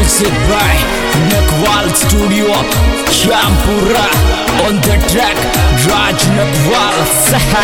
Music by Nakwal Studio, Champura. On the track, Raj Nakwal Saha.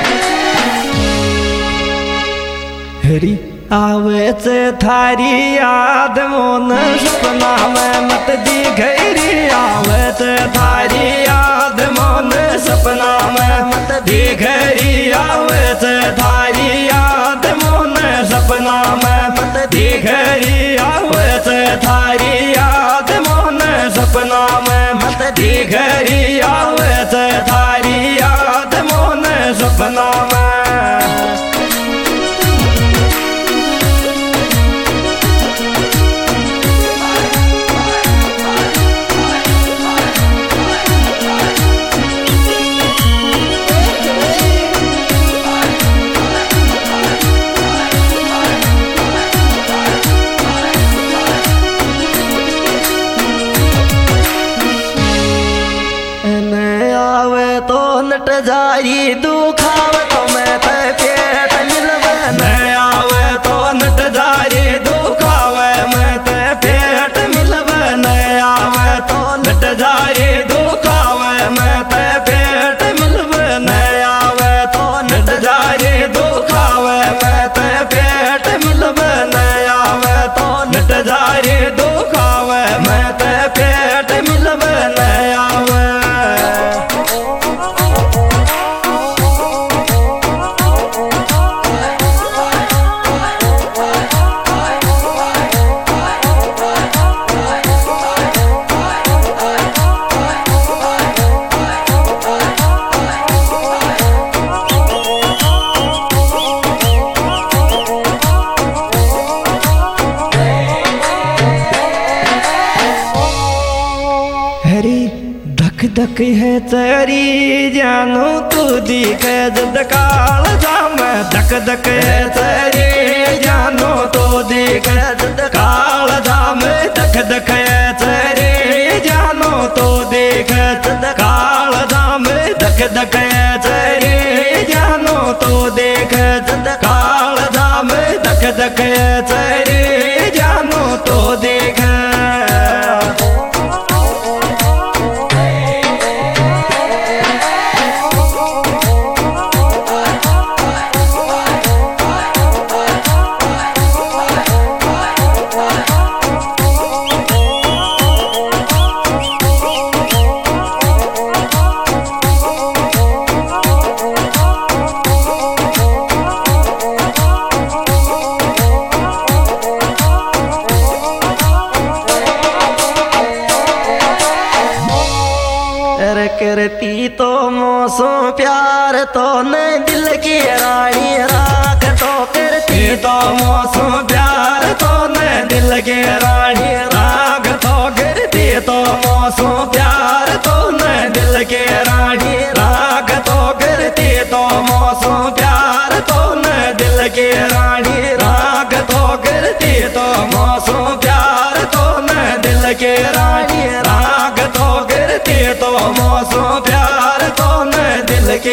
हरी आवे से थारी याद मोन सपना में मत दिखरी। आवे से थारी याद मोन सपना में मत दिखरी। आवे से थारी याद मोन सपना में मत दिखरी। आवे से थारी याद मोन सपना में मत दिखरी। आवे से थारी याद मोन सपना में। नट जारी दुखाव तो मैं ते पेट मिलवे। न आवे तो नट जारी दुखाव मैं ते पेट मिलवे। न आवे तो नट जारी दुखाव मैं ते पेट मिलवे। न आवे तो नट जारी दुखाव मैं ते पेट मिलवे। न आवे तो नट जारी दुखाव मैं ते पेट मिलवे। न आवे धक धक है तेरी जानो तू दिखे जद काल जाम। धक धक है तेरी जानो तो दिखे जद काल जाम। धक धक है तेरी जानो तो दिखे जद काल जाम। धक धक है तेरी जानो तो दिखे जद काल जाम। धक धक है तेरी जानो तो दिखे। करती तो मोसो प्यार तो न दिल की रानी राख तो। करती तो मोसो प्यार तो न दिल की रानी राख तो। करती तो मोसो प्यार तो न दिल की रानी राख तो। करती तो मोसो प्यार तो न दिल की रानी राख तो। करती तो मोसो प्यार तो न दिल की रानी राख तो। करती तो मोसो प्यार तो न दिल की।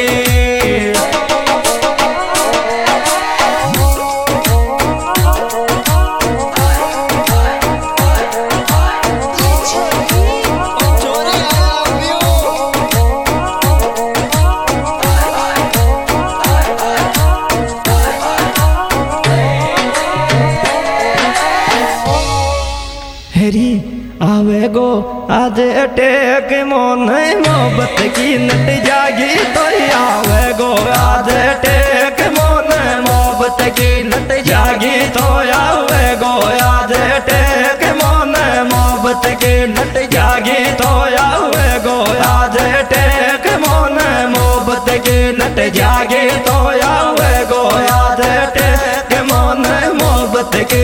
हरी आवे गो आज अटैक मोन मोहब्बत की नट जागी तो। आवे गो आज अटैक मोन मोहब्बत की नट जागी तो। आवे गो आज अटैक मोन मोहब्बत की नट जागी तो। आवे गो आज अटैक मोन मोहब्बत की नट जागी तो। आवे गो आज अटैक मोन मोहब्बत की।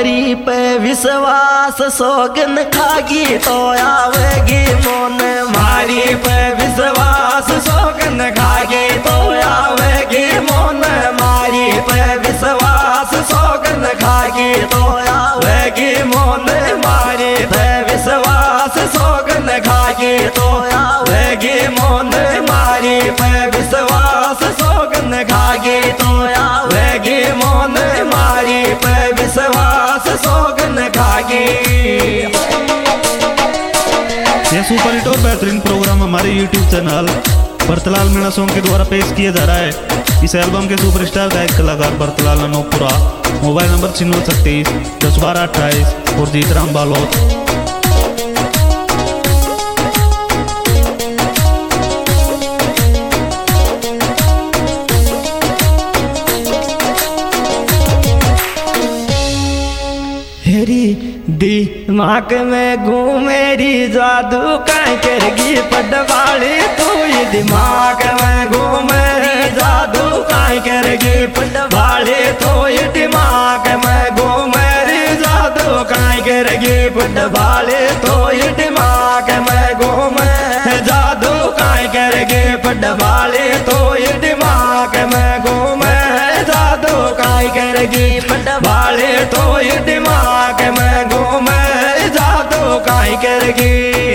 मारी पे विश्वास सोगन खागी तो आवेगी मोन मारी पे विश्वास सोगन खागी तो आवेगी मोन मारी पे विश्वास सोगन खागी तो आवेगी मोन मारी पे विश्वास सोगन खागी तो आवेगी मोन मारी पे विश्वास सोगन खागी तो आवेगी मोन मारी पे विश्वास सोगन खागी। यह सुपर हिट और बेहतरीन प्रोग्राम हमारे YouTube channel Bharatlal Meena song के द्वारा पेश किया जा रहा है। इस एल्बम के सुपरस्टार गायक कलाकार भरतलाल अनोपुरा। मोबाइल नंबर 9636 1012 28 और जीतराम बालोद। दिमाग में घूमेरी जादू कहीं करेगी पटवाली तू ये दिमाग में घूमेरी जादू कहीं करेगी पटवाली तू ये दिमाग में घूमेरी जादू कहीं करेगी पटवाली तो ये दिमाग में घूमे जादू कहीं करेगी पटवाली तो ये दिमाग में घूमे जादू कहीं करेगी पटवाली तो ये दिमाग में घूमे जादू कहीं करेगी।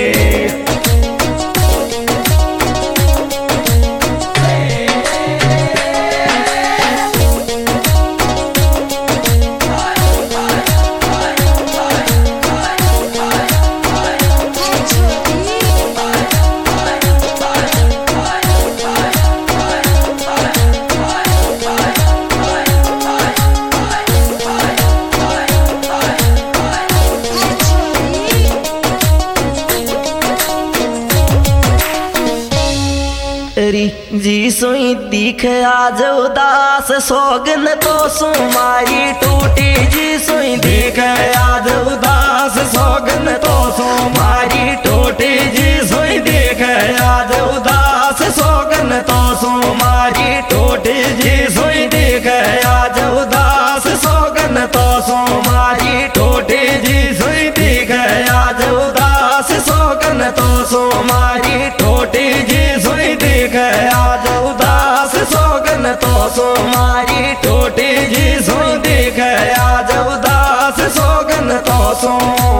जी सोई दिख आज उदास सोगन तो सुमारी टूटी जी सोई दिख आज उदास सोगन तो सुमारी टूटी जी सोई दिख आज उदास सोगन तो सुमारी टूटी जी सोई दिख आज उदास सोगन तो सुमारी टूटी जी सोई दिख आज उदास सोगन तो सुमारी टूटी जी सोई दिख आज उदास सोगन तो सुमारी टूटी जी सोई दिख आज उदास सोगन तो सो।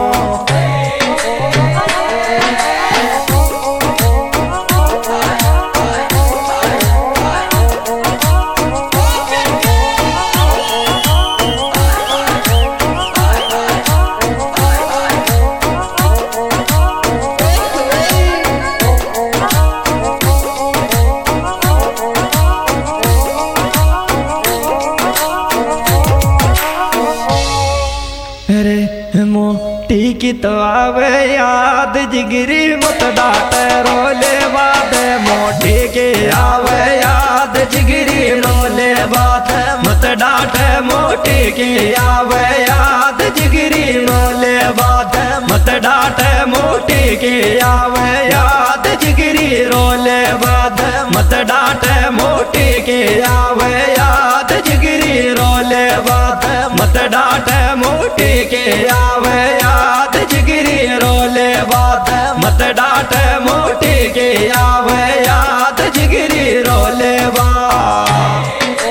मोटी की तो आवे याद जिगरी मत डाट रोले बात मोटी की आवे याद जिगरी रोले बात मत डाट मोटी की आवे याद जिगरी रोले बात मत डाट मोटी की आवे याद जिगरी रोले बात मत डाट मोटी की आवे याद जिगरी रोले बात मत डाट मोटी की आवे याद जिगरी रोले बात मत डाट मोटी की आवे याद जिगरी रोले बात।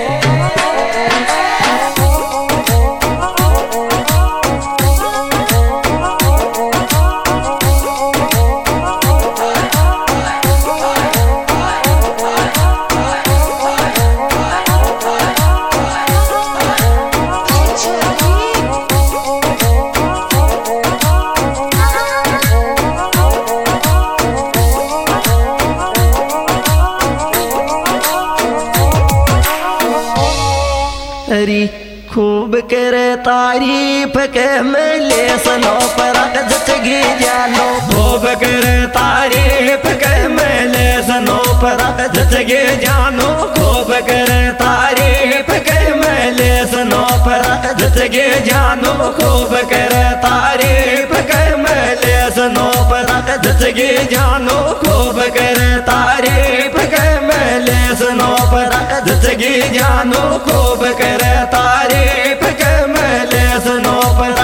खूब करे तारीफ के मिले सनो पर जचगी जानो खूब करे तारीफ के मिले सनो पर जचगी जानो खूब करे तारीफ के मिले सनो पर जचगी जानो खूब करे तारीफ के मिले सनो पर जचगी जानो खूब करे तारीफ के मिले सनो पर जचगी जानो खूब करे तारीफ के मिले सनो पर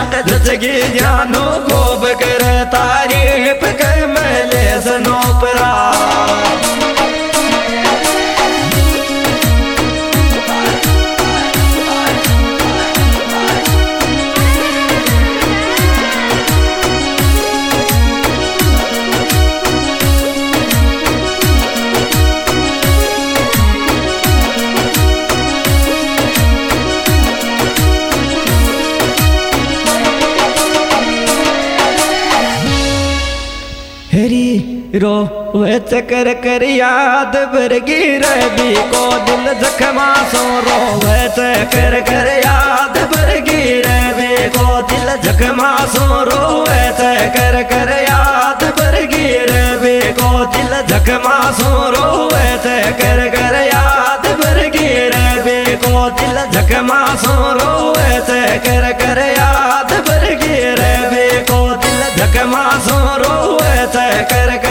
मेरी रोवे चकर कर याद बरगी रवि को दिल जख्मा सो रोवे चकर कर याद बरगी रवि को दिल जख्मा सो रोवे चकर कर याद बरगी रवि को दिल जख्मा सो रोवे चकर कर याद बरगी रवि को दिल जख्मा सो रोवे चकर कर याद बरगी रवि को दिल जख्मा सो रोवे चकर